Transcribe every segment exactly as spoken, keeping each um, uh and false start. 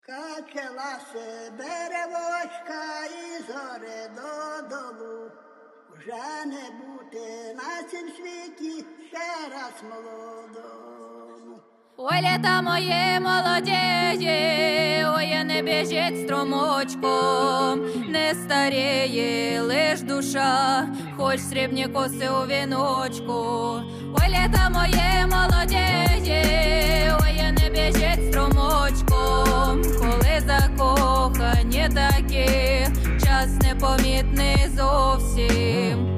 Качалася беревочка і зори додолу. Вже не бути на цім світі ще раз молодому. Ой, літа моє молодеє, ой, не біжить струмочком, не старіє лиш душа, хоч срібні коси у віночку. Ой, літа моє молодеє, ой, не біжить струмочком, коли закохані такі, час непомітний зовсім.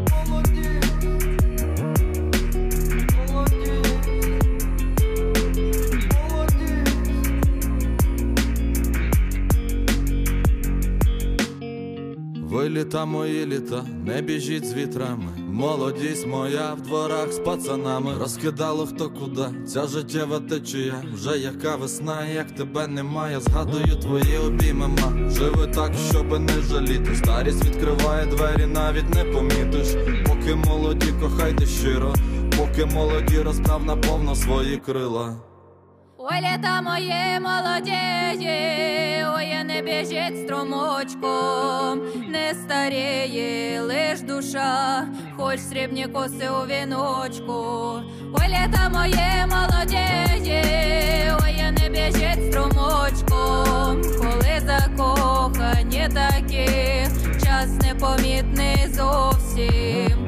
Ви літа, мої літа, не біжіть з вітрами. Молодість моя в дворах з пацанами. Розкидало хто куди, ця життєва течія. Вже яка весна, як тебе немає. Згадую твої обійми, ма. Живи так, щоби не жаліти. Старість відкриває двері, навіть не помітиш. Поки молоді, кохайте щиро. Поки молоді, розправ наповно свої крила. Ой, літа моє молодеє, ой, не біжить струмочком, не старіє лиш душа, хоч срібні коси у віночку. Ой, літа моє молодеє, ой, не біжить струмочком, коли закохані такі, час непомітний зовсім.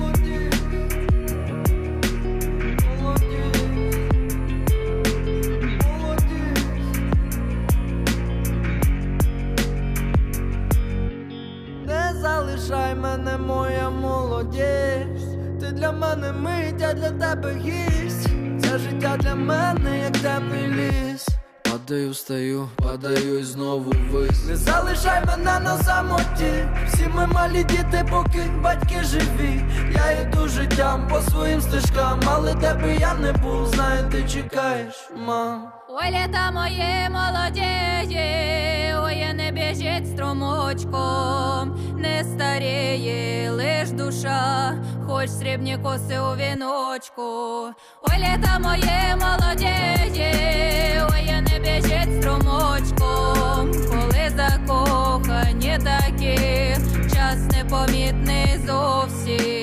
Залишай мене, моя молодість, ти для мене мить, а для тебе гість. Це життя для мене, як темний ліс. Падаю, встаю, падаю і знову вись. Не залишай мене на самоті, всі ми малі діти, поки батьки живі. Я йду життям по своїм стежкам, але тебе я не був, знаю, ти чекаєш, мам. Ой, літа моє молодеє, ой, не біжить струмочком, не старіє лиш душа, хоч срібні коси у віночку. Ой, літа моє молодеє, ой, не біжить струмочком, коли закохані такі, час непомітний зовсім.